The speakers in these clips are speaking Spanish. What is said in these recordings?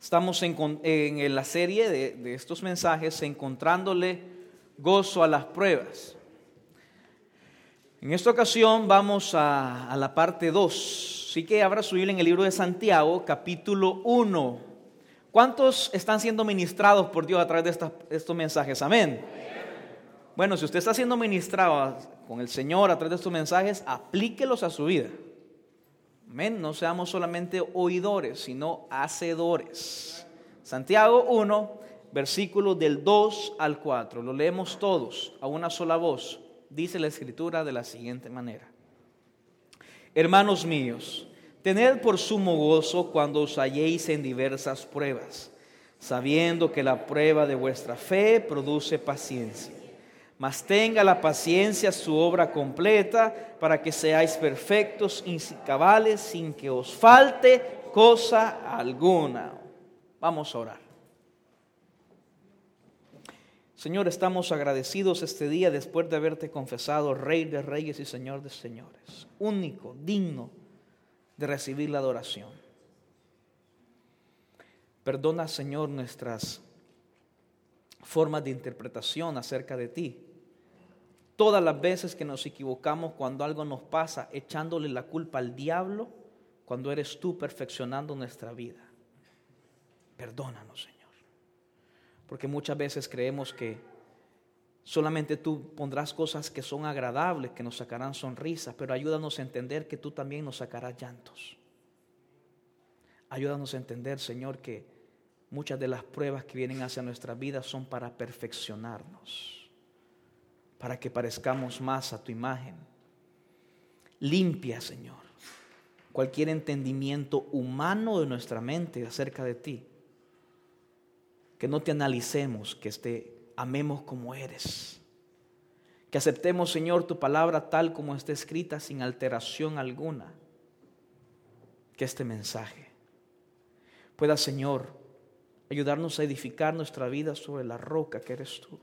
Estamos en la serie de estos mensajes encontrándole gozo a las pruebas. En esta ocasión vamos a la parte 2. Así que abra su Biblia en el libro de Santiago, capítulo 1. ¿Cuántos están siendo ministrados por Dios a través de estos mensajes? Amén. Bueno, si usted está siendo ministrado con el Señor a través de estos mensajes, aplíquelos a su vida. Amén. No seamos solamente oidores, sino hacedores. Santiago 1, versículos del 2 al 4. Lo leemos todos a una sola voz. Dice la Escritura de la siguiente manera: Hermanos míos, tened por sumo gozo cuando os halléis en diversas pruebas, sabiendo que la prueba de vuestra fe produce paciencia. Mas tenga la paciencia su obra completa, para que seáis perfectos y cabales, sin que os falte cosa alguna. Vamos a orar. Señor, estamos agradecidos este día después de haberte confesado Rey de Reyes y Señor de Señores, único, digno de recibir la adoración. Perdona, Señor, nuestras formas de interpretación acerca de ti. Todas las veces que nos equivocamos cuando algo nos pasa, echándole la culpa al diablo, cuando eres tú perfeccionando nuestra vida. Perdónanos, Señor. Porque muchas veces creemos que solamente tú pondrás cosas que son agradables, que nos sacarán sonrisas, pero ayúdanos a entender que tú también nos sacarás llantos. Ayúdanos a entender, Señor, que muchas de las pruebas que vienen hacia nuestra vida son para perfeccionarnos, para que parezcamos más a tu imagen. Limpia, Señor, cualquier entendimiento humano de nuestra mente acerca de ti. Que no te analicemos, que te amemos como eres. Que aceptemos, Señor, tu palabra tal como está escrita, sin alteración alguna. Que este mensaje pueda, Señor, ayudarnos a edificar nuestra vida sobre la roca que eres tú.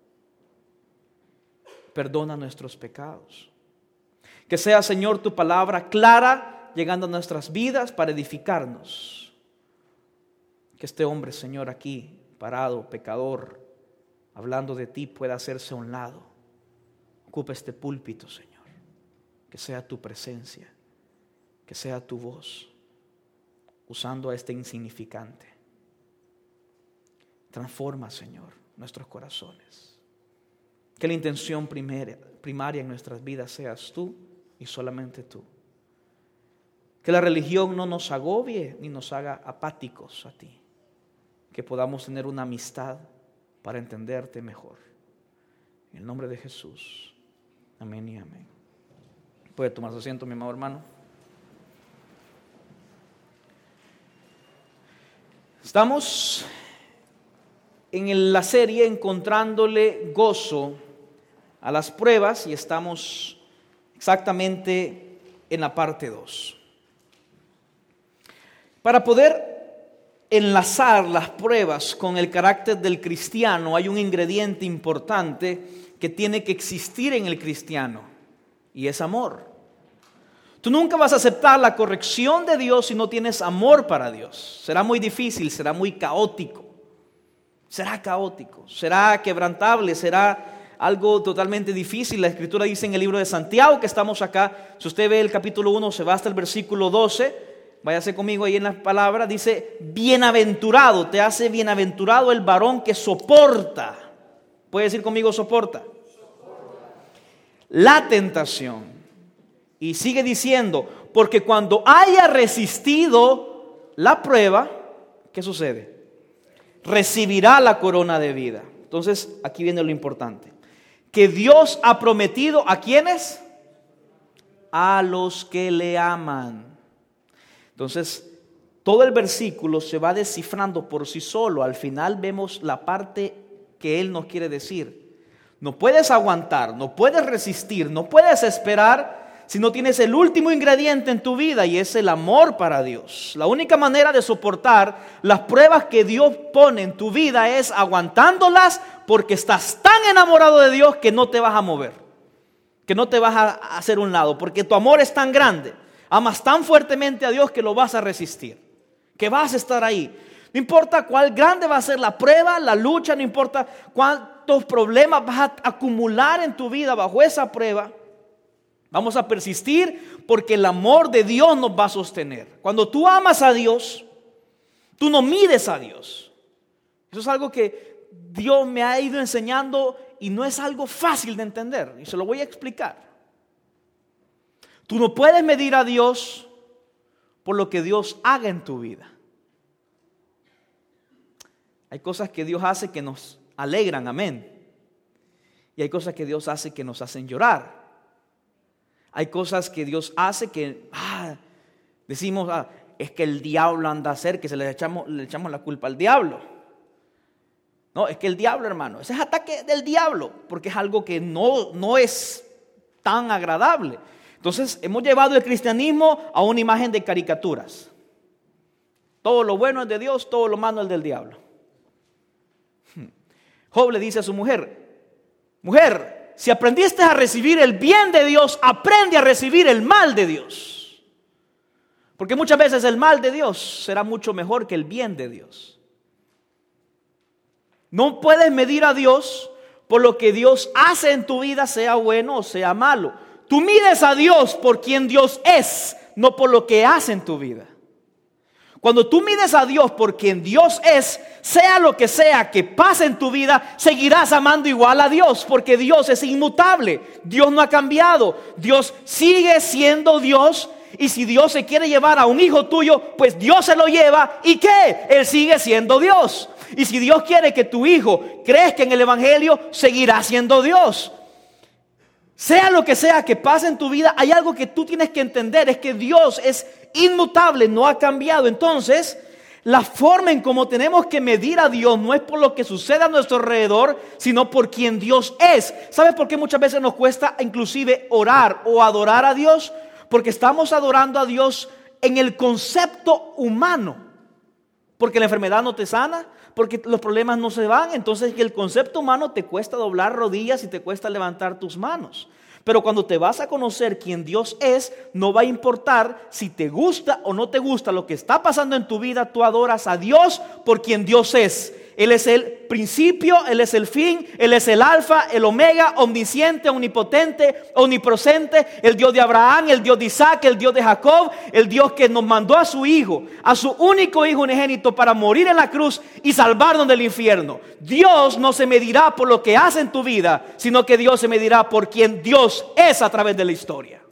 Perdona nuestros pecados. Que sea, Señor, tu palabra clara, llegando a nuestras vidas para edificarnos. Que este hombre, Señor, aquí parado, pecador, hablando de ti, pueda hacerse a un lado. Ocupa este púlpito, Señor. Que sea tu presencia, que sea tu voz, usando a este insignificante. Transforma, Señor, nuestros corazones. Que la intención primaria en nuestras vidas seas tú y solamente tú. Que la religión no nos agobie ni nos haga apáticos a ti. Que podamos tener una amistad para entenderte mejor. En el nombre de Jesús. Amén y amén. Puede tomar su asiento, mi amado hermano. Estamos en la serie encontrándole gozo a las pruebas y estamos exactamente en la parte 2. Para poder enlazar las pruebas con el carácter del cristiano, hay un ingrediente importante que tiene que existir en el cristiano, y es amor. Tú nunca vas a aceptar la corrección de Dios si no tienes amor para Dios. Será muy difícil, será muy caótico. Será caótico, será quebrantable, será algo totalmente difícil. La Escritura dice en el libro de Santiago, que estamos acá, si usted ve el capítulo 1, se va hasta el versículo 12, váyase conmigo ahí en la palabra, dice: bienaventurado, te hace bienaventurado el varón que soporta. ¿Puede decir conmigo soporta? La tentación. Y sigue diciendo: porque cuando haya resistido la prueba, ¿qué sucede? Recibirá la corona de vida. Entonces, aquí viene lo importante. Que Dios ha prometido, ¿a quiénes? A los que le aman. Entonces, todo el versículo se va descifrando por sí solo. Al final vemos la parte que Él nos quiere decir. No puedes aguantar, no puedes resistir, no puedes esperar si no tienes el último ingrediente en tu vida, y es el amor para Dios. La única manera de soportar las pruebas que Dios pone en tu vida es aguantándolas, porque estás tan enamorado de Dios que no te vas a mover, que no te vas a hacer un lado, porque tu amor es tan grande, amas tan fuertemente a Dios que lo vas a resistir, que vas a estar ahí. No importa cuál grande va a ser la prueba, la lucha, no importa cuántos problemas vas a acumular en tu vida bajo esa prueba. Vamos a persistir porque el amor de Dios nos va a sostener. Cuando tú amas a Dios, tú no mides a Dios. Eso es algo que Dios me ha ido enseñando y no es algo fácil de entender. Y se lo voy a explicar. Tú no puedes medir a Dios por lo que Dios haga en tu vida. Hay cosas que Dios hace que nos alegran, amén. Y hay cosas que Dios hace que nos hacen llorar. Hay cosas que Dios hace que decimos, es que el diablo anda a hacer, que le echamos la culpa al diablo. No, es que el diablo, hermano, ese es ataque del diablo, porque es algo que no es tan agradable. Entonces hemos llevado el cristianismo a una imagen de caricaturas. Todo lo bueno es de Dios, todo lo malo es del diablo. Job le dice a su mujer, mujer, si aprendiste a recibir el bien de Dios, aprende a recibir el mal de Dios. Porque muchas veces el mal de Dios será mucho mejor que el bien de Dios. No puedes medir a Dios por lo que Dios hace en tu vida, sea bueno o sea malo. Tú mides a Dios por quien Dios es, no por lo que hace en tu vida. Cuando tú mides a Dios por quien Dios es, sea lo que sea que pase en tu vida, seguirás amando igual a Dios, porque Dios es inmutable. Dios no ha cambiado. Dios sigue siendo Dios. Y si Dios se quiere llevar a un hijo tuyo, pues Dios se lo lleva. ¿Y qué? Él sigue siendo Dios. Y si Dios quiere que tu hijo crezca en el evangelio, seguirá siendo Dios. Sea lo que sea que pase en tu vida, hay algo que tú tienes que entender, es que Dios es inmutable, no ha cambiado. Entonces, la forma en cómo tenemos que medir a Dios no es por lo que sucede a nuestro alrededor, sino por quien Dios es. ¿Sabes por qué muchas veces nos cuesta inclusive orar o adorar a Dios? Porque estamos adorando a Dios en el concepto humano. Porque la enfermedad no te sana, porque los problemas no se van. Entonces el concepto humano te cuesta doblar rodillas y te cuesta levantar tus manos. Pero cuando te vas a conocer quién Dios es, no va a importar si te gusta o no te gusta lo que está pasando en tu vida. Tú adoras a Dios por quien Dios es. Él es el principio, Él es el fin, Él es el alfa, el omega, omnisciente, omnipotente, omnipresente, el Dios de Abraham, el Dios de Isaac, el Dios de Jacob, el Dios que nos mandó a su hijo, a su único hijo unigénito para morir en la cruz y salvarnos del infierno. Dios no se medirá por lo que hace en tu vida, sino que Dios se medirá por quien Dios es a través de la historia.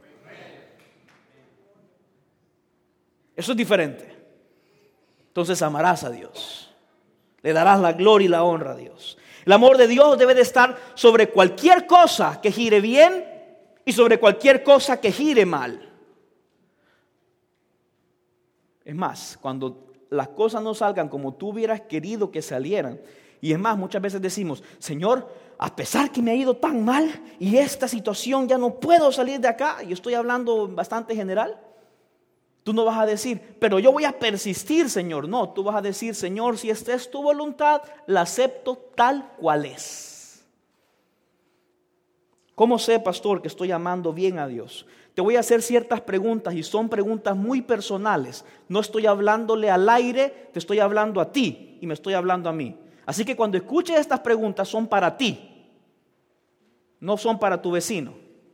Eso es diferente. Entonces amarás a Dios. Le darás la gloria y la honra a Dios. El amor de Dios debe de estar sobre cualquier cosa que gire bien y sobre cualquier cosa que gire mal. Es más, cuando las cosas no salgan como tú hubieras querido que salieran, y es más, muchas veces decimos, Señor, a pesar que me ha ido tan mal y esta situación ya no puedo salir de acá, y estoy hablando bastante general. Tú no vas a decir, pero yo voy a persistir, Señor. No, tú vas a decir, Señor, si esta es tu voluntad, la acepto tal cual es. ¿Cómo sé, pastor, que estoy amando bien a Dios? Te voy a hacer ciertas preguntas y son preguntas muy personales. No estoy hablándole al aire, te estoy hablando a ti y me estoy hablando a mí. Así que cuando escuches estas preguntas son para ti, no son para tu vecino.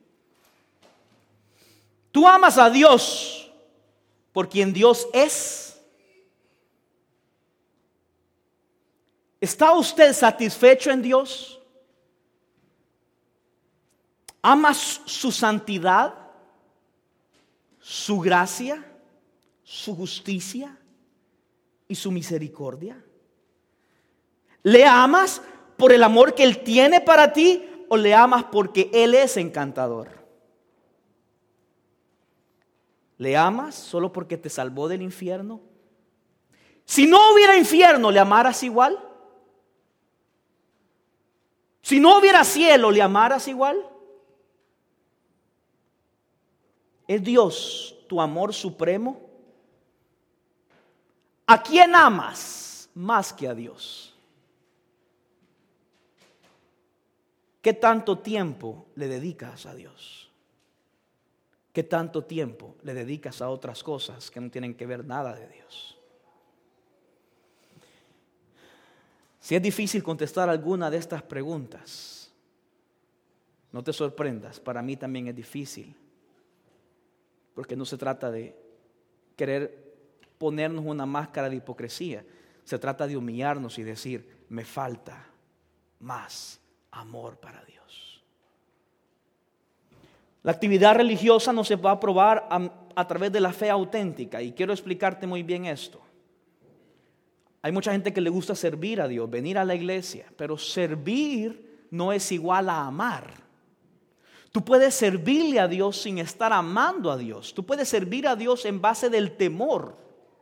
¿Tú amas a Dios por quien Dios es? ¿Está usted satisfecho en Dios? ¿Amas su santidad, su gracia, su justicia y su misericordia? ¿Le amas por el amor que Él tiene para ti o le amas porque Él es encantador? ¿Le amas solo porque te salvó del infierno? Si no hubiera infierno, ¿le amaras igual? Si no hubiera cielo, ¿le amaras igual? ¿Es Dios tu amor supremo? ¿A quién amas más que a Dios? ¿Qué tanto tiempo le dedicas a Dios? ¿Qué tanto tiempo le dedicas a otras cosas que no tienen que ver nada de Dios? Si es difícil contestar alguna de estas preguntas, no te sorprendas, para mí también es difícil. Porque no se trata de querer ponernos una máscara de hipocresía. Se trata de humillarnos y decir, me falta más amor para Dios. La actividad religiosa no se va a probar a través de la fe auténtica. Y quiero explicarte muy bien esto. Hay mucha gente que le gusta servir a Dios, venir a la iglesia, pero servir no es igual a amar. Tú puedes servirle a Dios sin estar amando a Dios. Tú puedes servir a Dios en base del temor.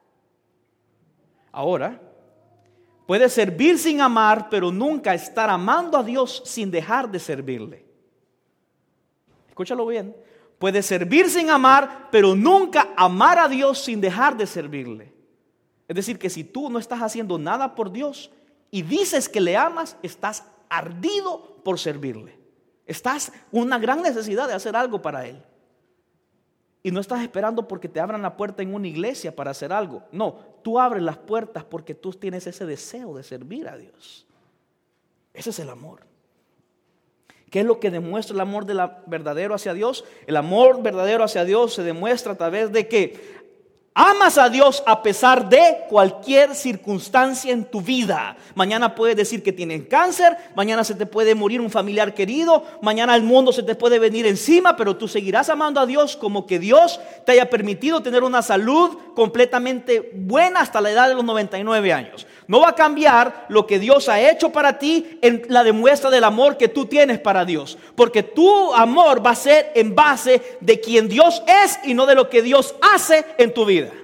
Ahora, puedes servir sin amar, pero nunca estar amando a Dios sin dejar de servirle. Escúchalo bien. Puedes servir sin amar, pero nunca amar a Dios sin dejar de servirle. Es decir, que si tú no estás haciendo nada por Dios y dices que le amas, estás ardido por servirle. Estás con una gran necesidad de hacer algo para Él. Y no estás esperando porque te abran la puerta en una iglesia para hacer algo. No, tú abres las puertas porque tú tienes ese deseo de servir a Dios. Ese es el amor. ¿Qué es lo que demuestra el amor verdadero hacia Dios? El amor verdadero hacia Dios se demuestra a través de que amas a Dios a pesar de cualquier circunstancia en tu vida. Mañana puedes decir que tienes cáncer, mañana se te puede morir un familiar querido, mañana el mundo se te puede venir encima, pero tú seguirás amando a Dios como que Dios te haya permitido tener una salud completamente buena hasta la edad de los 99 años. No va a cambiar lo que Dios ha hecho para ti en la demuestra del amor que tú tienes para Dios. Porque tu amor va a ser en base de quien Dios es y no de lo que Dios hace en tu vida.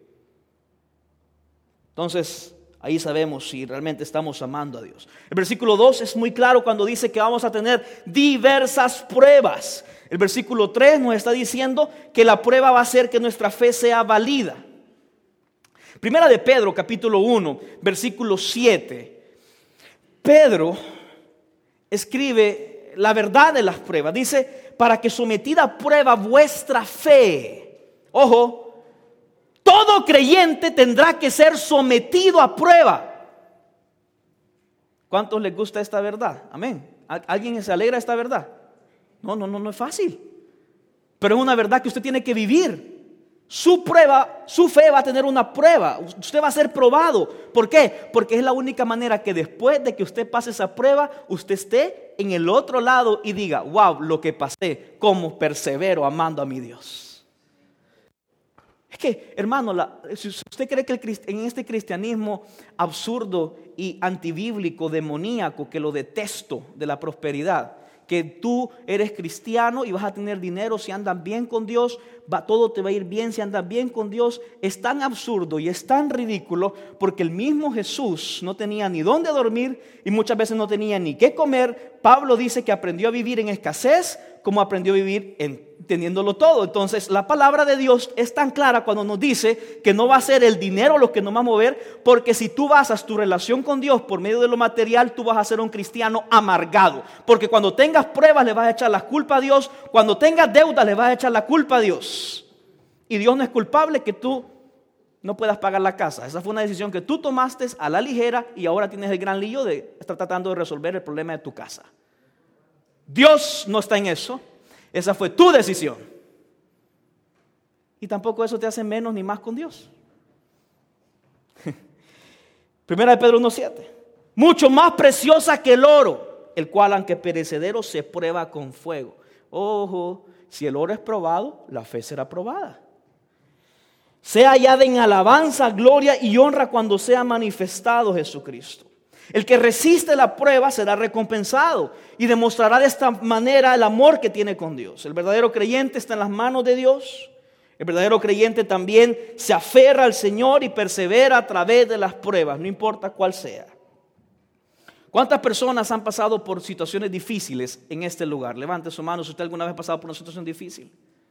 Entonces, ahí sabemos si realmente estamos amando a Dios. El versículo 2 es muy claro cuando dice que vamos a tener diversas pruebas. El versículo 3 nos está diciendo que la prueba va a hacer que nuestra fe sea válida. Primera de Pedro, capítulo 1, versículo 7. Pedro escribe la verdad de las pruebas. Dice, para que sometida a prueba vuestra fe. Ojo, todo creyente tendrá que ser sometido a prueba. ¿Cuántos les gusta esta verdad? Amén. ¿Alguien se alegra de esta verdad? No es fácil. Pero es una verdad que usted tiene que vivir. Su prueba, su fe va a tener una prueba. Usted va a ser probado. ¿Por qué? Porque es la única manera que después de que usted pase esa prueba, usted esté en el otro lado y diga, wow, lo que pasé, cómo persevero amando a mi Dios. Es que, hermano, si usted cree que en este cristianismo absurdo y antibíblico, demoníaco, que lo detesto, de la prosperidad, que tú eres cristiano y vas a tener dinero si andas bien con Dios, todo te va a ir bien si andas bien con Dios, es tan absurdo y es tan ridículo porque el mismo Jesús no tenía ni dónde dormir y muchas veces no tenía ni qué comer. Pablo dice que aprendió a vivir en escasez como aprendió a vivir teniéndolo todo. Entonces la palabra de Dios es tan clara cuando nos dice que no va a ser el dinero lo que nos va a mover, porque si tú basas tu relación con Dios por medio de lo material, tú vas a ser un cristiano amargado, porque cuando tengas pruebas le vas a echar la culpa a Dios, cuando tengas deudas le vas a echar la culpa a Dios, y Dios no es culpable que tú no puedas pagar la casa. Esa fue una decisión que tú tomaste a la ligera y ahora tienes el gran lío de estar tratando de resolver el problema de tu casa. Dios no está en eso. Esa fue tu decisión. Y tampoco eso te hace menos ni más con Dios. Primera de Pedro 1:7. Mucho más preciosa que el oro, el cual aunque perecedero se prueba con fuego. Ojo, si el oro es probado, la fe será probada. Sea hallada en alabanza, gloria y honra cuando sea manifestado Jesucristo. El que resiste la prueba será recompensado y demostrará de esta manera el amor que tiene con Dios. El verdadero creyente está en las manos de Dios. El verdadero creyente también se aferra al Señor y persevera a través de las pruebas, no importa cuál sea. ¿Cuántas personas han pasado por situaciones difíciles en este lugar? Levante su mano si usted alguna vez ha pasado por una situación difícil.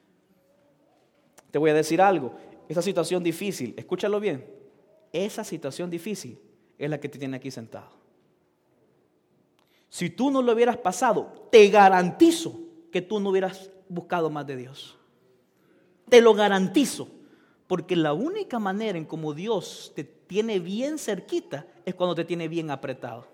Te voy a decir algo. Esa situación difícil, escúchalo bien, esa situación difícil es la que te tiene aquí sentado. Si tú no lo hubieras pasado, te garantizo que tú no hubieras buscado más de Dios. Te lo garantizo. Porque la única manera en como Dios te tiene bien cerquita es cuando te tiene bien apretado.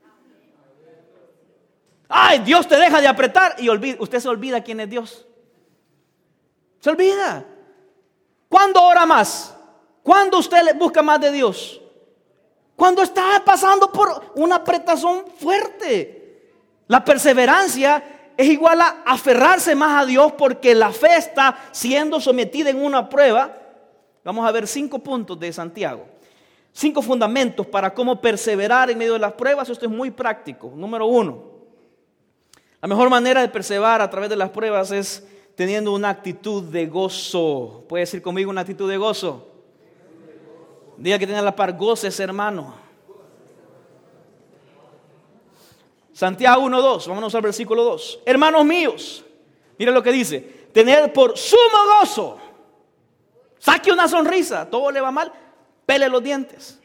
Ay, Dios te deja de apretar y usted se olvida quién es Dios. Se olvida. ¿Cuándo ora más? ¿Cuándo usted le busca más de Dios? Cuando está pasando por una apretazón fuerte. La perseverancia es igual a aferrarse más a Dios porque la fe está siendo sometida en una prueba. Vamos a ver 5 puntos de Santiago. 5 fundamentos para cómo perseverar en medio de las pruebas. Esto es muy práctico. Número 1. La mejor manera de perseverar a través de las pruebas es teniendo una actitud de gozo. ¿Puede decir conmigo una actitud de gozo? Diga que tiene a la par, goces, hermano. Santiago 1:2, vámonos al versículo 2. Hermanos míos, mira lo que dice: tener por sumo gozo. Saque una sonrisa, todo le va mal, pele los dientes.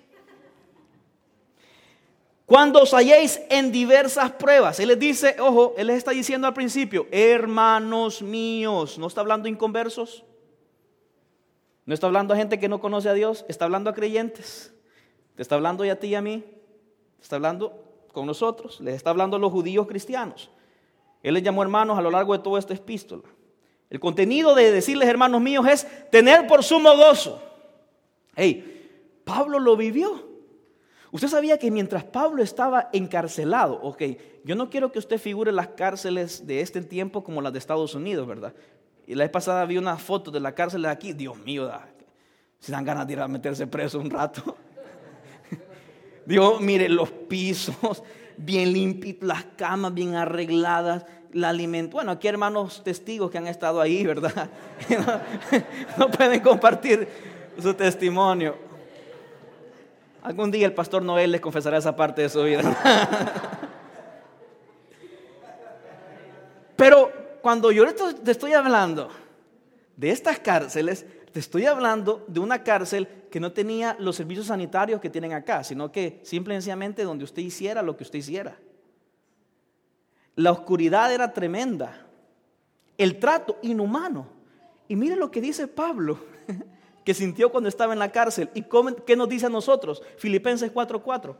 Cuando os halléis en diversas pruebas. Él les dice, ojo, él les está diciendo al principio, hermanos míos. No está hablando inconversos. No está hablando a gente que no conoce a Dios. Está hablando a creyentes. Te está hablando a ti y a mí. Está hablando con nosotros. Les está hablando a los judíos cristianos. Él les llamó hermanos a lo largo de toda esta epístola. El contenido de decirles hermanos míos es tener por sumo gozo. Hey, Pablo lo vivió. Usted sabía que mientras Pablo estaba encarcelado, yo no quiero que usted figure las cárceles de este tiempo como las de Estados Unidos, ¿verdad? Y la vez pasada vi una foto de la cárcel de aquí. Dios mío, se dan ganas de ir a meterse preso un rato. Dios, mire los pisos bien limpios, las camas bien arregladas, el alimento. Bueno, aquí hay hermanos testigos que han estado ahí, ¿verdad? No pueden compartir su testimonio. Algún día el pastor Noel les confesará esa parte de su vida. Pero cuando yo te estoy hablando de estas cárceles, te estoy hablando de una cárcel que no tenía los servicios sanitarios que tienen acá, sino que simple y sencillamente donde usted hiciera lo que usted hiciera. La oscuridad era tremenda, el trato inhumano. Y mire lo que dice Pablo, que sintió cuando estaba en la cárcel. ¿Y qué nos dice a nosotros? Filipenses 4:4.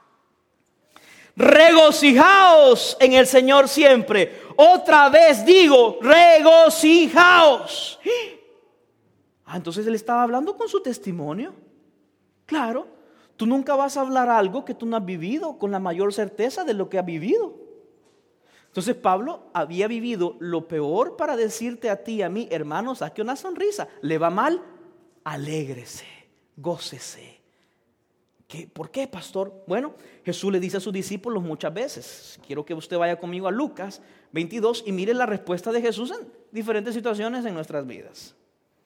Regocijaos en el Señor siempre. Otra vez digo, regocijaos. Entonces él estaba hablando con su testimonio. Claro, tú nunca vas a hablar algo que tú no has vivido con la mayor certeza de lo que has vivido. Entonces Pablo había vivido lo peor para decirte a ti y a mí, hermano, saque una sonrisa. ¿Le va mal? Alégrese, gócese. ¿Por qué, pastor? Bueno, Jesús le dice a sus discípulos muchas veces. Quiero que usted vaya conmigo a Lucas 22 y mire la respuesta de Jesús en diferentes situaciones en nuestras vidas.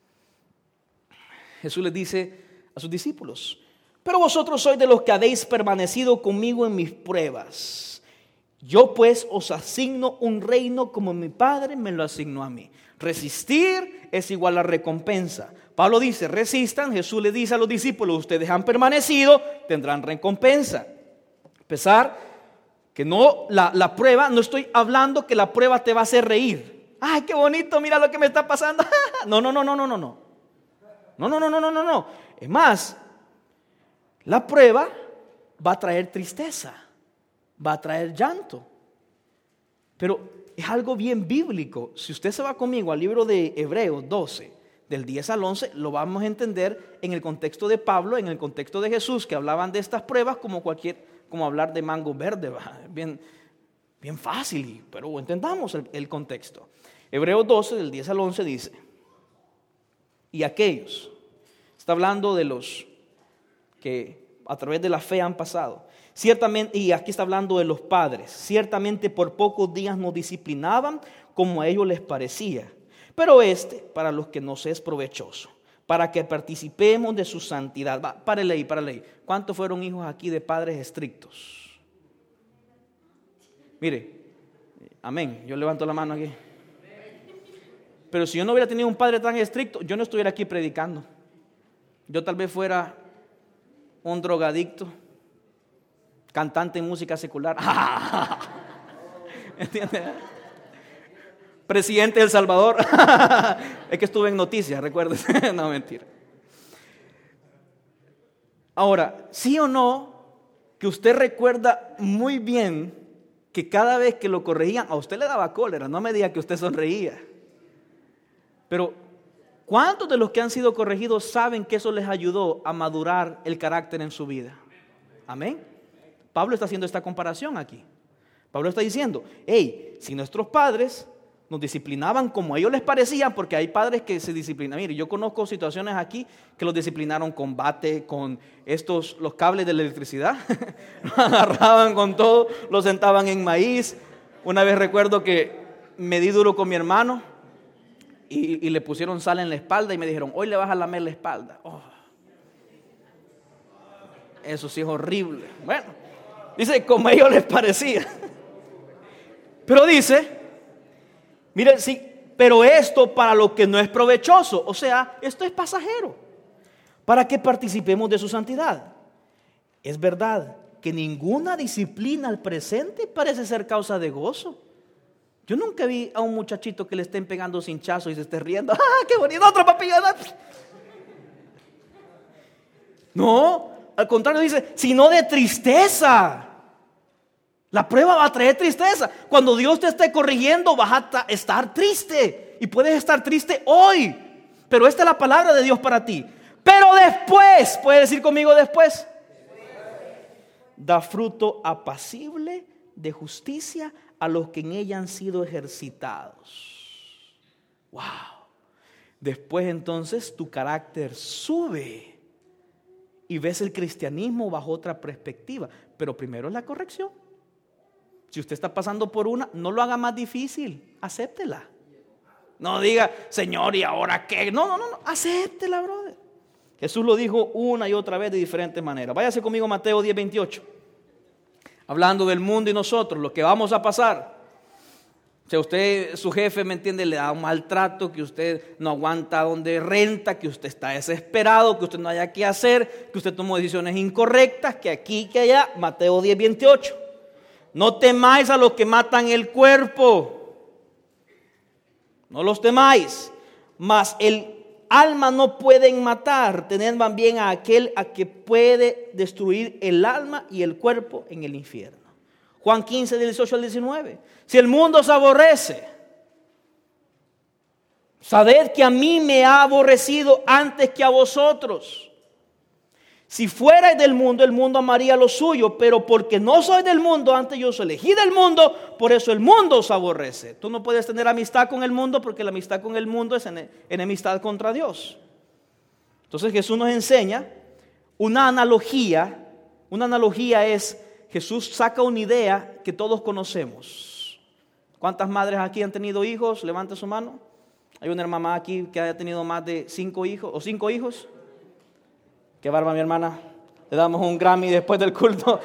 Jesús les dice a sus discípulos: pero vosotros sois de los que habéis permanecido conmigo en mis pruebas. Yo pues os asigno un reino como mi Padre me lo asignó a mí. Resistir es igual a recompensa. Pablo dice, resistan. Jesús le dice a los discípulos, ustedes han permanecido, tendrán recompensa. A pesar que no, la prueba, no estoy hablando que la prueba te va a hacer reír. Ay, qué bonito, mira lo que me está pasando. No. No. Es más, la prueba va a traer tristeza, va a traer llanto. Pero es algo bien bíblico. Si usted se va conmigo al libro de Hebreos 12, del 10 al 11, lo vamos a entender en el contexto de Pablo, en el contexto de Jesús, que hablaban de estas pruebas como hablar de mango verde, bien fácil, pero entendamos el contexto. Hebreos 12, del 10 al 11 dice, y aquellos, está hablando de los que a través de la fe han pasado. Ciertamente, y aquí está hablando de los padres, ciertamente por pocos días nos disciplinaban como a ellos les parecía, pero para los que nos es provechoso, para que participemos de su santidad. Párele ahí. ¿Cuántos fueron hijos aquí de padres estrictos? Mire, amén, yo levanto la mano aquí. Pero si yo no hubiera tenido un padre tan estricto, yo no estuviera aquí predicando. Yo tal vez fuera un drogadicto, cantante en música secular. ¿Entiendes? Presidente de El Salvador. Es que estuve en noticias, recuerden. No, mentira. Ahora, ¿sí o no que usted recuerda muy bien que cada vez que lo corregían, a usted le daba cólera? No me diga que usted sonreía. Pero, ¿cuántos de los que han sido corregidos saben que eso les ayudó a madurar el carácter en su vida? Amén. Pablo está haciendo esta comparación aquí. Pablo está diciendo, hey, si nuestros padres nos disciplinaban como a ellos les parecía, porque hay padres que se disciplinan. Mire, yo conozco situaciones aquí que los disciplinaron con bate, con los cables de la electricidad, los agarraban con todo, los sentaban en maíz. Una vez recuerdo que me di duro con mi hermano y le pusieron sal en la espalda y me dijeron, hoy le vas a lamer la espalda. Oh, eso sí es horrible. Bueno, dice, como a ellos les parecía. Pero dice, mire, sí, pero esto para lo que no es provechoso, o sea, esto es pasajero, para que participemos de su santidad. Es verdad que ninguna disciplina al presente parece ser causa de gozo. Yo nunca vi a un muchachito que le estén pegando cinchazo y se esté riendo. ¡Ah, qué bonito! ¡Otro papilla! No, al contrario dice, sino de tristeza. La prueba va a traer tristeza. Cuando Dios te esté corrigiendo, vas a estar triste. Y puedes estar triste hoy. Pero esta es la palabra de Dios para ti. Pero después, ¿puedes decir conmigo después? Da fruto apacible de justicia a los que en ella han sido ejercitados. Wow. Después entonces tu carácter sube y ves el cristianismo bajo otra perspectiva. Pero primero es la corrección. Si usted está pasando por una, no lo haga más difícil, acéptela. No diga, Señor, ¿y ahora qué? No, acéptela, brother. Jesús lo dijo una y otra vez de diferentes maneras. Váyase conmigo a Mateo 10:28. Hablando del mundo y nosotros, lo que vamos a pasar. Si a usted, su jefe, ¿me entiende?, le da un maltrato, que usted no aguanta donde renta, que usted está desesperado, que usted no haya qué hacer, que usted tomó decisiones incorrectas, que aquí, que allá. Mateo 10:28. No temáis a los que matan el cuerpo, no los temáis, mas el alma no pueden matar. Tened más bien a aquel a que puede destruir el alma y el cuerpo en el infierno. Juan 15:18-19. Si el mundo os aborrece, sabed que a mí me ha aborrecido antes que a vosotros. Si fuerais del mundo, el mundo amaría lo suyo, pero porque no soy del mundo, antes yo os elegí del mundo, por eso el mundo os aborrece. Tú no puedes tener amistad con el mundo, porque la amistad con el mundo es enemistad contra Dios. Entonces Jesús nos enseña una analogía. Una analogía es, Jesús saca una idea que todos conocemos. ¿Cuántas madres aquí han tenido hijos? Levante su mano. Hay una mamá aquí que haya tenido más de 5 hijos o 5 hijos. Qué barba, mi hermana. Le damos un Grammy después del culto.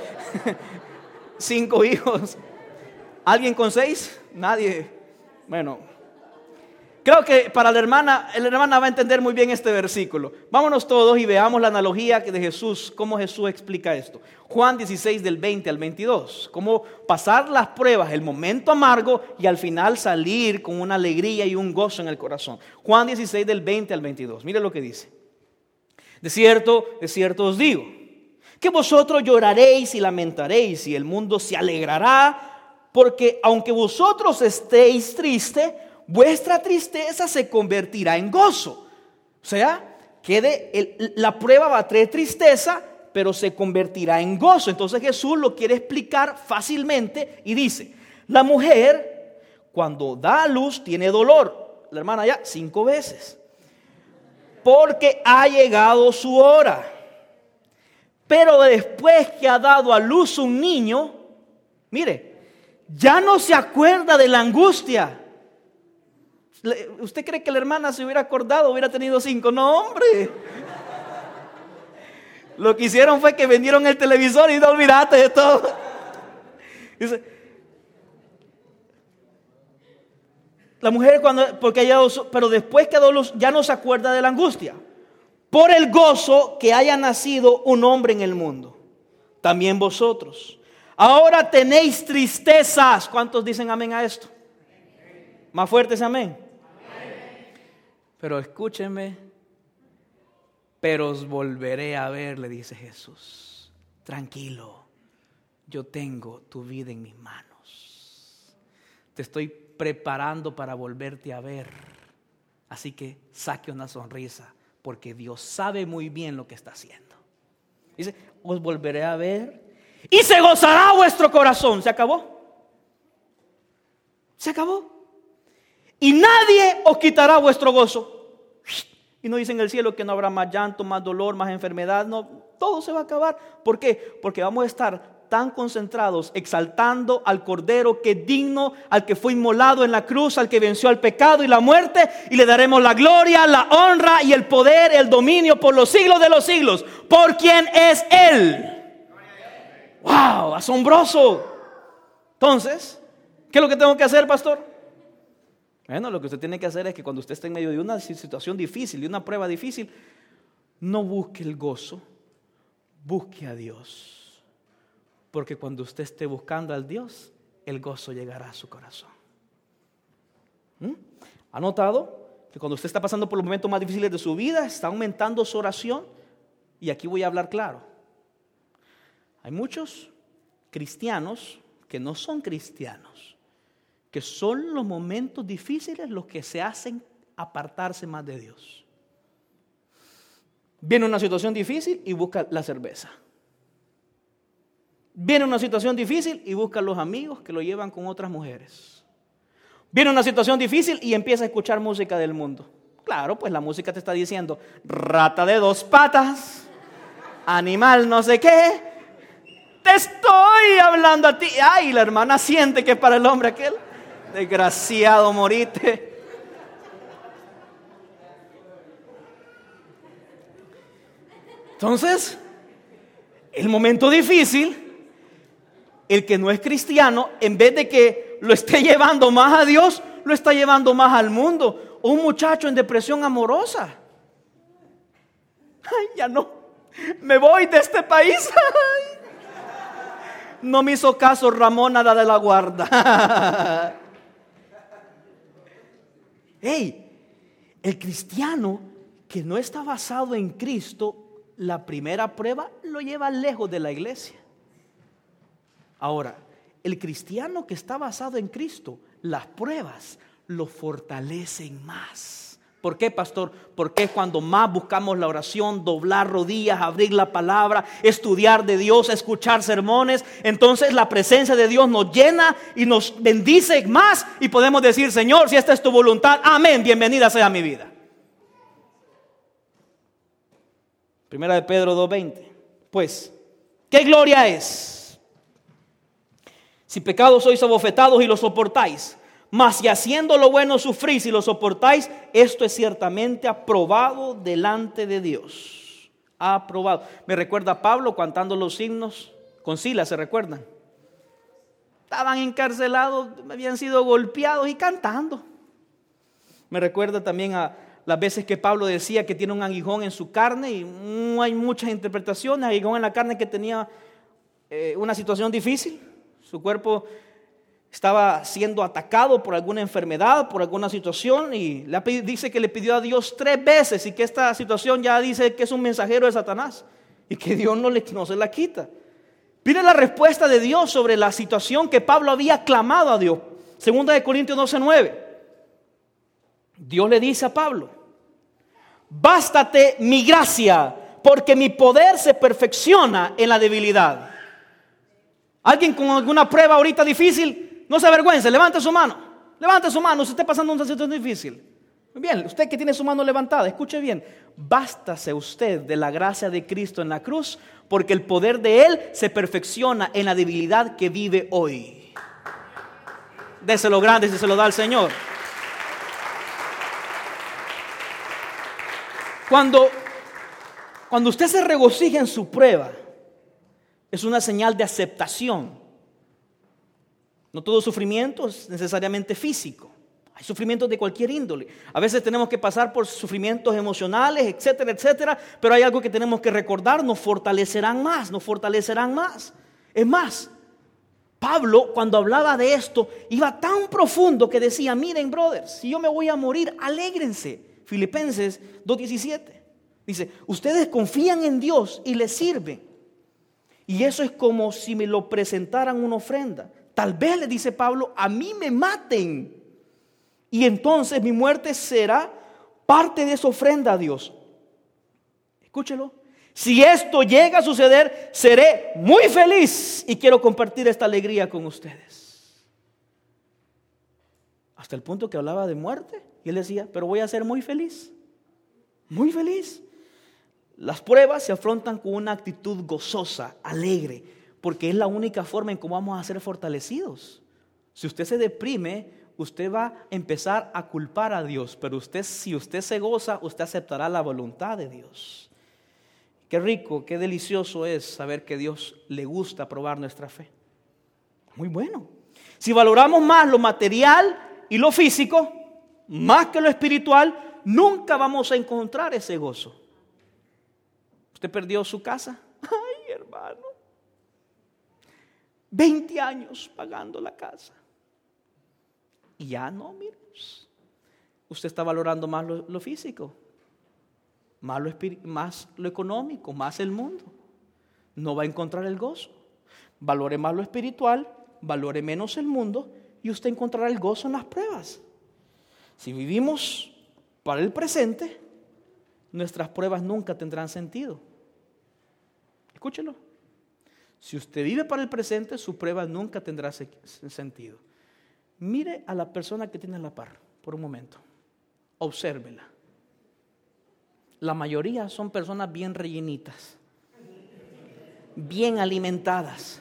5 hijos. ¿Alguien con 6? Nadie. Bueno, creo que para la hermana va a entender muy bien este versículo. Vámonos todos y veamos la analogía de Jesús, cómo Jesús explica esto. Juan 16:20-22. Cómo pasar las pruebas, el momento amargo, y al final salir con una alegría y un gozo en el corazón. Juan 16:20-22. Mire lo que dice. De cierto os digo, que vosotros lloraréis y lamentaréis, y el mundo se alegrará, porque aunque vosotros estéis tristes, vuestra tristeza se convertirá en gozo. O sea, la prueba va a traer tristeza, pero se convertirá en gozo. Entonces Jesús lo quiere explicar fácilmente y dice, la mujer cuando da a luz tiene dolor. La hermana ya 5 veces. Porque ha llegado su hora. Pero después que ha dado a luz un niño, mire, ya no se acuerda de la angustia. ¿Usted cree que la hermana se hubiera acordado, hubiera tenido 5? No, hombre. Lo que hicieron fue que vendieron el televisor y no olvidaste de todo. Dice, la mujer pero después que ha dado luz ya no se acuerda de la angustia. Por el gozo que haya nacido un hombre en el mundo. También vosotros. Ahora tenéis tristezas. ¿Cuántos dicen amén a esto? Más fuertes amén. Pero escúchenme. pero os volveré a ver, le dice Jesús. Tranquilo, yo tengo tu vida en mis manos. Te estoy preparando para volverte a ver. Así que saque una sonrisa, porque Dios sabe muy bien lo que está haciendo. Dice, os volveré a ver y se gozará vuestro corazón. ¿Se acabó? Se acabó. Y nadie os quitará vuestro gozo. Y no dice en el cielo que no habrá más llanto, más dolor, más enfermedad. No, todo se va a acabar. ¿Por qué? Porque vamos a estar tan concentrados exaltando al Cordero que es digno, al que fue inmolado en la cruz, al que venció al pecado y la muerte, y le daremos la gloria, la honra y el poder, el dominio por los siglos de los siglos, por quien es Él. ¡Wow! ¡Asombroso! Entonces, ¿qué es lo que tengo que hacer, pastor? Bueno, lo que usted tiene que hacer es que cuando usted esté en medio de una situación difícil, de una prueba difícil, no busque el gozo, busque a Dios. Porque cuando usted esté buscando al Dios, el gozo llegará a su corazón. ¿Ha notado que cuando usted está pasando por los momentos más difíciles de su vida, está aumentando su oración? Y aquí voy a hablar claro. Hay muchos cristianos que no son cristianos, que son los momentos difíciles los que se hacen apartarse más de Dios. Viene una situación difícil y busca la cerveza. Viene una situación difícil y busca los amigos que lo llevan con otras mujeres. Viene una situación difícil y empieza a escuchar música del mundo. Claro, pues la música te está diciendo, rata de dos patas, animal no sé qué, te estoy hablando a ti. Ay, la hermana siente que es para el hombre aquel. Desgraciado, morite. Entonces, el momento difícil, el que no es cristiano, en vez de que lo esté llevando más a Dios, lo está llevando más al mundo. O un muchacho en depresión amorosa. Ay, ya no, me voy de este país. No me hizo caso Ramona de la Guarda. Hey, el cristiano que no está basado en Cristo, la primera prueba lo lleva lejos de la iglesia. Ahora, el cristiano que está basado en Cristo, las pruebas lo fortalecen más. ¿Por qué, pastor? Porque es cuando más buscamos la oración, doblar rodillas, abrir la palabra, estudiar de Dios, escuchar sermones. Entonces la presencia de Dios nos llena y nos bendice más y podemos decir, Señor, si esta es tu voluntad, amén, bienvenida sea mi vida. Primera de Pedro 2:20. Pues, ¿qué gloria es? Si pecados sois abofetados y lo soportáis, mas si haciendo lo bueno sufrís y lo soportáis, esto es ciertamente aprobado delante de Dios. Aprobado. Me recuerda a Pablo cantando los himnos con Silas, ¿se recuerdan? Estaban encarcelados, habían sido golpeados y cantando. Me recuerda también a las veces que Pablo decía que tiene un aguijón en su carne, y hay muchas interpretaciones. Aguijón en la carne que tenía una situación difícil. Su cuerpo estaba siendo atacado por alguna enfermedad, por alguna situación, y dice que le pidió a Dios 3 veces y que esta situación ya dice que es un mensajero de Satanás y que Dios no se la quita. Pide la respuesta de Dios sobre la situación que Pablo había clamado a Dios. Segunda de Corintios 12:9. Dios le dice a Pablo: bástate mi gracia, porque mi poder se perfecciona en la debilidad. Alguien con alguna prueba ahorita difícil, no se avergüence, levante su mano. Levante su mano, si está pasando una situación difícil. Muy bien, usted que tiene su mano levantada, escuche bien. Bástase usted de la gracia de Cristo en la cruz, porque el poder de Él se perfecciona en la debilidad que vive hoy. Déselo grande si se lo da al Señor. Cuando usted se regocija en su prueba, es una señal de aceptación. No todo sufrimiento es necesariamente físico. Hay sufrimientos de cualquier índole. A veces tenemos que pasar por sufrimientos emocionales, etcétera, etcétera. Pero hay algo que tenemos que recordar: nos fortalecerán más, nos fortalecerán más. Es más, Pablo, cuando hablaba de esto, iba tan profundo que decía: miren, brothers, si yo me voy a morir, alégrense. Filipenses 2:17. Dice, ustedes confían en Dios y le sirven. Y eso es como si me lo presentaran una ofrenda. Tal vez, le dice Pablo, a mí me maten. Y entonces mi muerte será parte de esa ofrenda a Dios. Escúchelo. Si esto llega a suceder, seré muy feliz y quiero compartir esta alegría con ustedes. Hasta el punto que hablaba de muerte. Y él decía, pero voy a ser muy feliz. Muy feliz. Las pruebas se afrontan con una actitud gozosa, alegre, porque es la única forma en cómo vamos a ser fortalecidos. Si usted se deprime, usted va a empezar a culpar a Dios, pero si usted se goza, usted aceptará la voluntad de Dios. Qué rico, qué delicioso es saber que Dios le gusta probar nuestra fe. Muy bueno. Si valoramos más lo material y lo físico, más que lo espiritual, nunca vamos a encontrar ese gozo. ¿Usted perdió su casa? Ay, hermano. 20 años pagando la casa. Y ya no, mire. Usted está valorando más lo físico, más lo económico, más el mundo. No va a encontrar el gozo. Valore más lo espiritual, valore menos el mundo y usted encontrará el gozo en las pruebas. Si vivimos para el presente, nuestras pruebas nunca tendrán sentido. Escúchelo. Si usted vive para el presente, su prueba nunca tendrá sentido. Mire a la persona que tiene a la par por un momento. Obsérvela. La mayoría son personas bien rellenitas, bien alimentadas.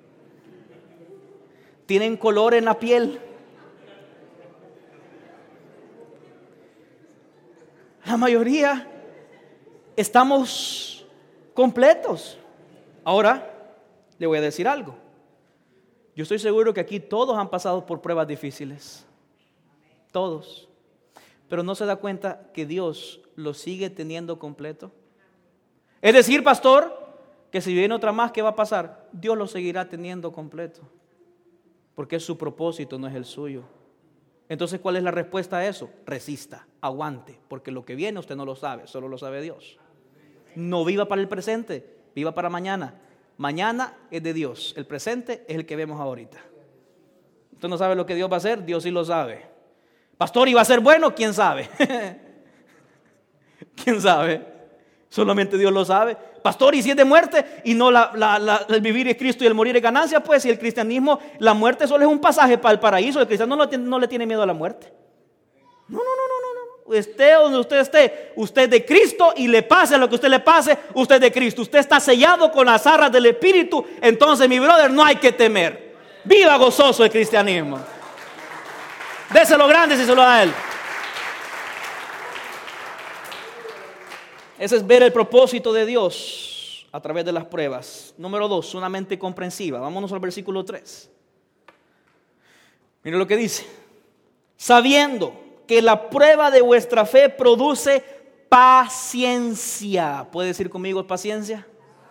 Tienen color en la piel. La mayoría estamos completos. Ahora, le voy a decir algo. Yo estoy seguro que aquí todos han pasado por pruebas difíciles. Todos. Pero no se da cuenta que Dios lo sigue teniendo completo. Es decir, pastor, que si viene otra más, ¿qué va a pasar? Dios lo seguirá teniendo completo. Porque es su propósito, no es el suyo. Entonces, ¿cuál es la respuesta a eso? Resista, aguante, porque lo que viene usted no lo sabe, solo lo sabe Dios. No viva para el presente, viva para mañana. Mañana es de Dios, el presente es el que vemos ahorita. Usted no sabe lo que Dios va a hacer, Dios sí lo sabe. Pastor, ¿y va a ser bueno? ¿Quién sabe? ¿Quién sabe? Solamente Dios lo sabe. Pastor, ¿y si es de muerte? Y no el vivir es Cristo y el morir es ganancia. Pues si el cristianismo, la muerte solo es un pasaje para el paraíso. El cristiano no le tiene miedo a la muerte. No. Esté donde usted esté, usted es de Cristo y le pase lo que usted le pase, usted es de Cristo. Usted está sellado con las arras del Espíritu. Entonces, mi brother, no hay que temer. Viva gozoso el cristianismo. Déselo grande si se lo da a Él. Ese es ver el propósito de Dios a través de las pruebas. Número 2, una mente comprensiva. Vámonos al versículo 3. Mire lo que dice. Sabiendo que la prueba de vuestra fe produce paciencia. ¿Puede decir conmigo paciencia?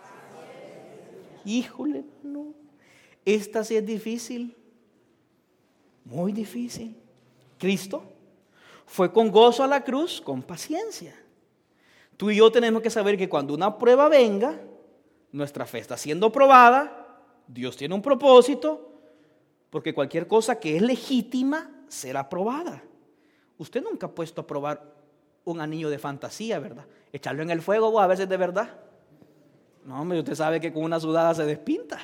Híjole, no. Esta sí es difícil. Muy difícil. Cristo fue con gozo a la cruz, con paciencia. Tú y yo tenemos que saber que cuando una prueba venga, nuestra fe está siendo probada, Dios tiene un propósito, porque cualquier cosa que es legítima será probada. Usted nunca ha puesto a probar un anillo de fantasía, ¿verdad? Echarlo en el fuego a veces de verdad. No, hombre, usted sabe que con una sudada se despinta.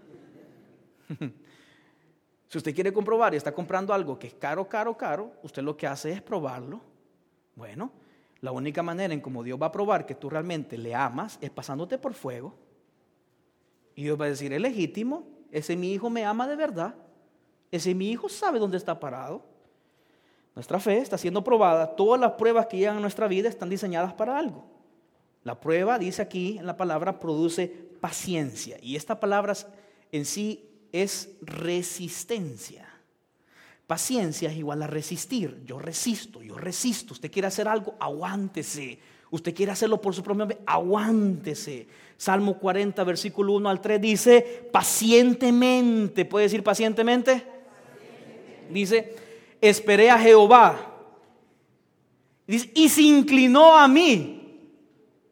Si usted quiere comprobar y está comprando algo que es caro, usted lo que hace es probarlo. Bueno, la única manera en cómo Dios va a probar que tú realmente le amas es pasándote por fuego. Y Dios va a decir, es legítimo, ese mi hijo me ama de verdad, ese mi hijo sabe dónde está parado. Nuestra fe está siendo probada, todas las pruebas que llegan a nuestra vida están diseñadas para algo. La prueba, dice aquí en la palabra, produce paciencia. Y esta palabra en sí es resistencia. Paciencia es igual a resistir. Yo resisto. Usted quiere hacer algo, aguántese. Usted quiere hacerlo por su propio nombre, aguántese. Salmo 40, versículo 1 al 3 dice, pacientemente. ¿Puede decir pacientemente? Dice, esperé a Jehová. Dice, y se inclinó a mí.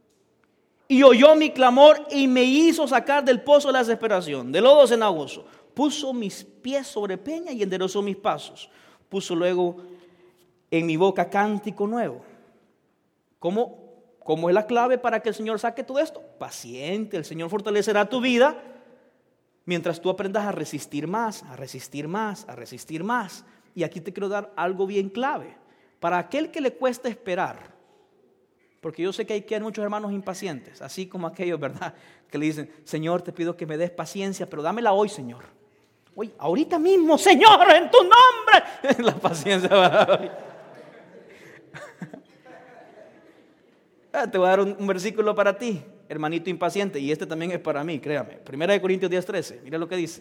y oyó mi clamor y me hizo sacar del pozo de la desesperación, del lodo cenagoso. Puso mis pies sobre peña y enderezó mis pasos. Puso luego en mi boca cántico nuevo. ¿Cómo es la clave para que el Señor saque todo esto? Paciente, el Señor fortalecerá tu vida mientras tú aprendas a resistir más, a resistir más, a resistir más. Y aquí te quiero dar algo bien clave. Para aquel que le cuesta esperar, porque yo sé que hay muchos hermanos impacientes, así como aquellos, ¿verdad? Que le dicen, Señor, te pido que me des paciencia, pero dámela hoy, Señor. Hoy, ahorita mismo, Señor, en tu nombre. La paciencia va hoy. Te voy a dar un versículo para ti, hermanito impaciente, y este también es para mí, créame. 1 Corintios 10:13, mira lo que dice.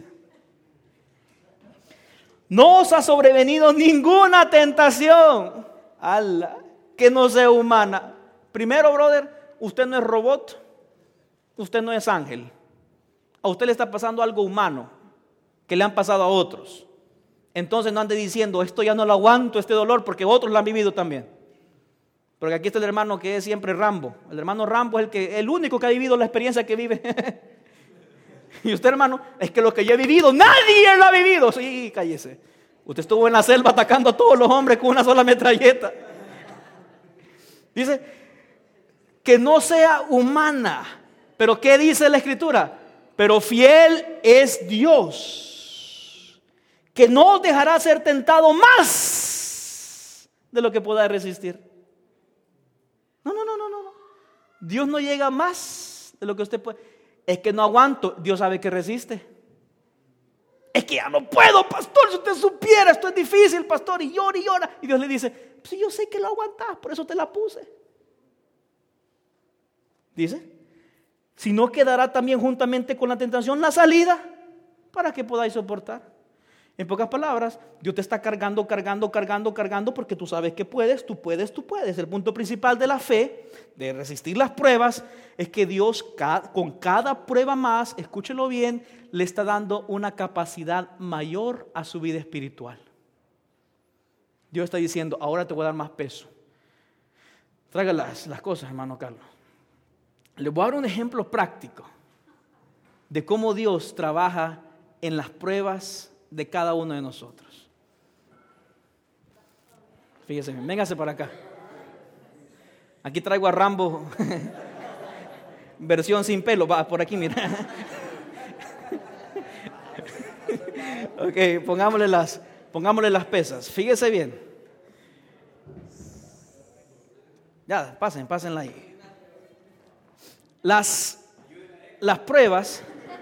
No os ha sobrevenido ninguna tentación, que no sea humana. Primero, brother, usted no es robot, usted no es ángel. A usted le está pasando algo humano que le han pasado a otros. Entonces no ande diciendo, esto ya no lo aguanto, este dolor, porque otros lo han vivido también. Porque aquí está el hermano que es siempre Rambo. El hermano Rambo es el único que ha vivido la experiencia que vive. Y usted, hermano, es que lo que yo he vivido, nadie lo ha vivido. Sí, cállese. Usted estuvo en la selva atacando a todos los hombres con una sola metralleta. Dice, que no sea humana. Pero ¿qué dice la Escritura? Pero fiel es Dios, que no os dejará ser tentado más de lo que pueda resistir. No. Dios no llega más de lo que usted puede. Es que no aguanto. Dios sabe que resiste. Es que ya no puedo, pastor. Si usted supiera, esto es difícil, pastor. Y llora y llora. Y Dios le dice, pues yo sé que lo aguantás, por eso te la puse. Dice, si no quedará también juntamente con la tentación la salida para que podáis soportar. En pocas palabras, Dios te está cargando porque tú sabes que puedes, tú puedes. El punto principal de la fe, de resistir las pruebas, es que Dios con cada prueba más, escúchelo bien, le está dando una capacidad mayor a su vida espiritual. Dios está diciendo, ahora te voy a dar más peso. Traiga las cosas, hermano Carlos. Les voy a dar un ejemplo práctico de cómo Dios trabaja en las pruebas de cada uno de nosotros. Fíjese, véngase para acá. Aquí traigo a Rambo, versión sin pelo, va por aquí, mira. Ok, pongámosle las pesas. Fíjese bien. Ya, pásenla ahí. Las pruebas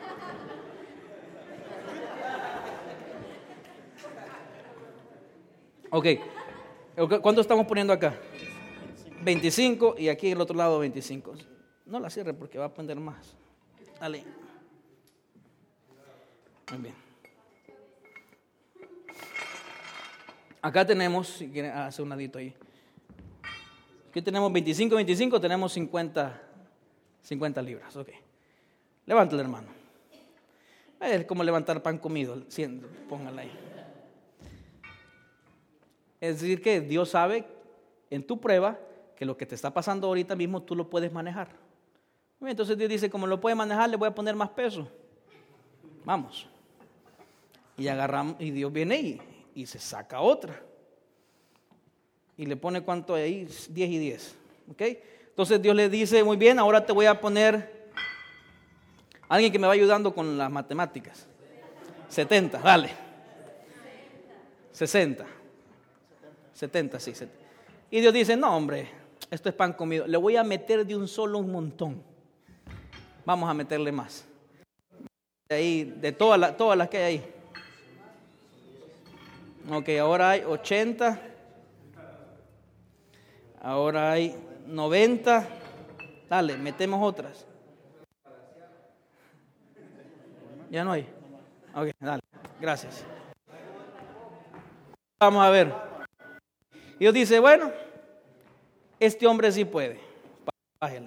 ok, ¿cuánto estamos poniendo acá? 25 y aquí el otro lado 25. No la cierre porque va a prender más. Dale. Muy bien. Acá tenemos, si quieren hacer un ladito ahí. Aquí tenemos 25, tenemos 50 libras. Ok. Levántale, hermano. Es como levantar pan comido. Póngala ahí. Es decir que Dios sabe en tu prueba que lo que te está pasando ahorita mismo tú lo puedes manejar. Entonces Dios dice, como lo puede manejar, le voy a poner más peso. Vamos. Y agarramos, y Dios viene y se saca otra. Y le pone cuánto hay ahí, 10 y 10. ¿Ok? Entonces Dios le dice, muy bien, ahora te voy a poner alguien que me va ayudando con las matemáticas. 70, dale. 60. 70, sí. 70. Y Dios dice, no, hombre, esto es pan comido. Le voy a meter de un solo un montón. Vamos a meterle más. Ahí, de todas las que hay ahí. Ok, ahora hay 80. Ahora hay 90. Dale, metemos otras. ¿Ya no hay? Ok, dale, gracias. Vamos a ver. Y Dios dice, bueno, este hombre sí puede. Bájela.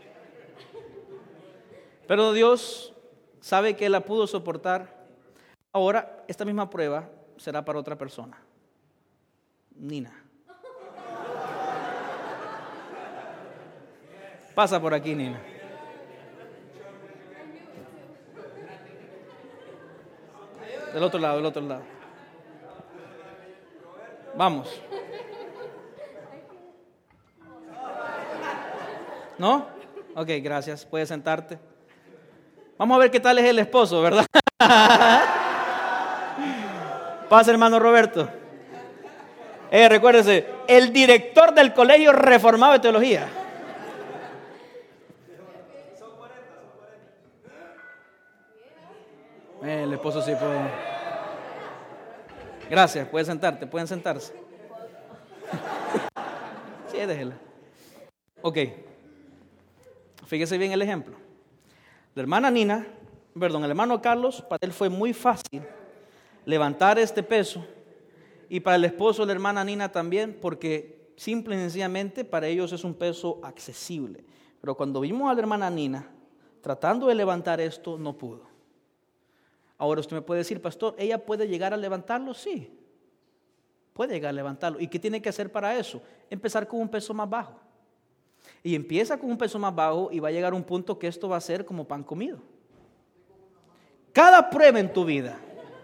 Pero Dios sabe que él la pudo soportar Ahora, esta misma prueba será para otra persona. Nina. Pasa por aquí, Nina. Del otro lado, del otro lado. Vamos. ¿No? Ok, gracias. Puedes sentarte. Vamos a ver qué tal es el esposo, ¿verdad? Pasa, hermano Roberto. Recuérdese, el director del Colegio Reformado de Teología. El esposo sí puede. Gracias, pueden sentarte, pueden sentarse. Sí, déjela. Ok. Fíjese bien el ejemplo. La hermana Nina, el hermano Carlos, para él fue muy fácil levantar este peso. Y para el esposo de la hermana Nina también, porque simple y sencillamente para ellos es un peso accesible. Pero cuando vimos a la hermana Nina tratando de levantar esto, no pudo. Ahora usted me puede decir, pastor, ¿ella puede llegar a levantarlo? Sí, puede llegar a levantarlo. ¿Y qué tiene que hacer para eso? Empezar con un peso más bajo. Y empieza con un peso más bajo y va a llegar a un punto que esto va a ser como pan comido. Cada prueba en tu vida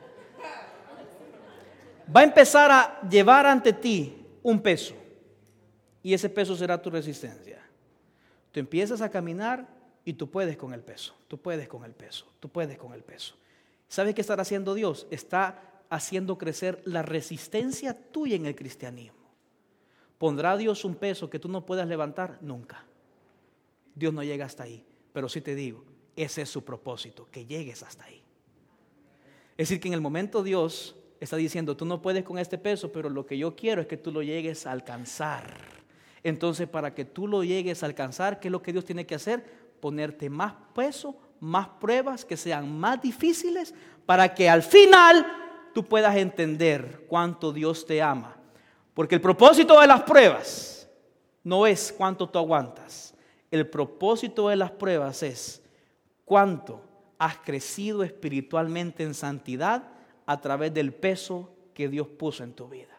va a empezar a llevar ante ti un peso. Y ese peso será tu resistencia. Tú empiezas a caminar y tú puedes con el peso. Tú puedes con el peso. Tú puedes con el peso. ¿Sabes qué estará haciendo Dios? Está haciendo crecer la resistencia tuya en el cristianismo. ¿Pondrá Dios un peso que tú no puedas levantar? Nunca. Dios no llega hasta ahí. Pero sí te digo, ese es su propósito, que llegues hasta ahí. Es decir, que en el momento Dios está diciendo, tú no puedes con este peso, pero lo que yo quiero es que tú lo llegues a alcanzar. Entonces, para que tú lo llegues a alcanzar, ¿qué es lo que Dios tiene que hacer? Ponerte más peso, más pruebas que sean más difíciles, para que al final tú puedas entender cuánto Dios te ama. Porque el propósito de las pruebas no es cuánto tú aguantas. El propósito de las pruebas es cuánto has crecido espiritualmente en santidad a través del peso que Dios puso en tu vida.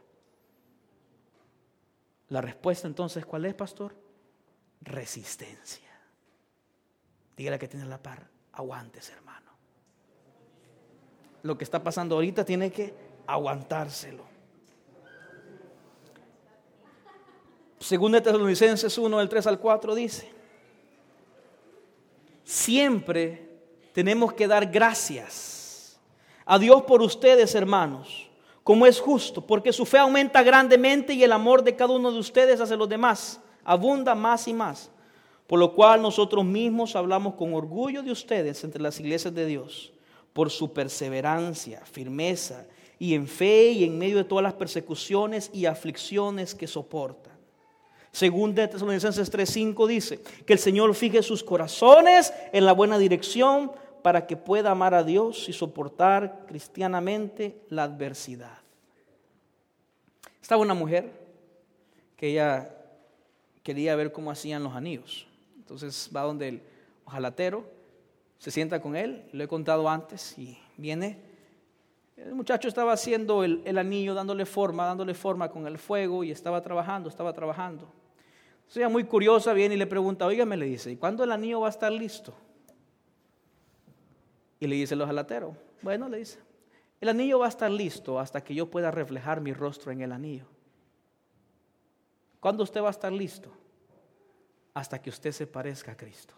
La respuesta entonces, ¿cuál es, pastor? Resistencia. Dígale que tiene la par, aguántese, hermano. Lo que está pasando ahorita tiene que aguantárselo. Según de Tesalonicenses 1, del 3 al 4 dice: siempre tenemos que dar gracias a Dios por ustedes, hermanos, como es justo, porque su fe aumenta grandemente y el amor de cada uno de ustedes hacia los demás abunda más y más. Por lo cual nosotros mismos hablamos con orgullo de ustedes entre las iglesias de Dios, por su perseverancia, firmeza y en fe y en medio de todas las persecuciones y aflicciones que soportan. Según de Tesalonicenses 3:5 dice que el Señor fije sus corazones en la buena dirección para que pueda amar a Dios y soportar cristianamente la adversidad. Estaba una mujer que ella quería ver cómo hacían los anillos. Entonces va donde el hojalatero, se sienta con él, lo he contado antes, y viene. El muchacho estaba haciendo el anillo, dándole forma con el fuego, y estaba trabajando. Entonces ella, muy curiosa, viene y le pregunta, óigame, le dice, ¿y cuándo el anillo va a estar listo? Y le dice el hojalatero, bueno, le dice, el anillo va a estar listo hasta que yo pueda reflejar mi rostro en el anillo. ¿Cuándo usted va a estar listo? Hasta que usted se parezca a Cristo.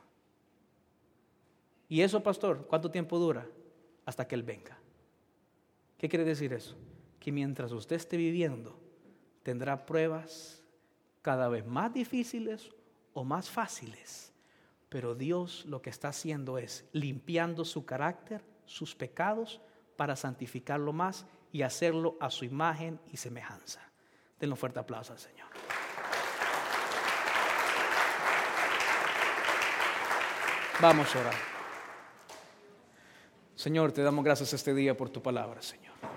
¿Y eso, pastor, cuánto tiempo dura? Hasta que Él venga. ¿Qué quiere decir eso? Que mientras usted esté viviendo, tendrá pruebas cada vez más difíciles o más fáciles. Pero Dios lo que está haciendo es limpiando su carácter, sus pecados, para santificarlo más y hacerlo a su imagen y semejanza. Denle un fuerte aplauso al Señor. Vamos a orar. Señor, te damos gracias este día por tu palabra, Señor.